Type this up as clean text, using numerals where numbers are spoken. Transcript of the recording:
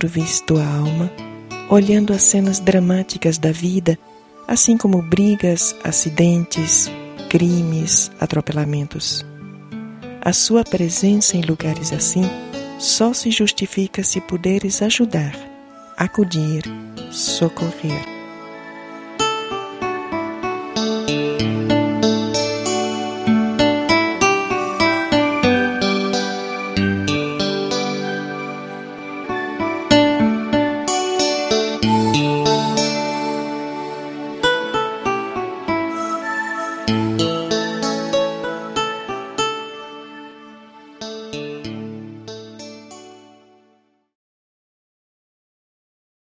turves tua alma, olhando as cenas dramáticas da vida, assim como brigas, acidentes, crimes, atropelamentos. A sua presença em lugares assim só se justifica se puderes ajudar, acudir, socorrer.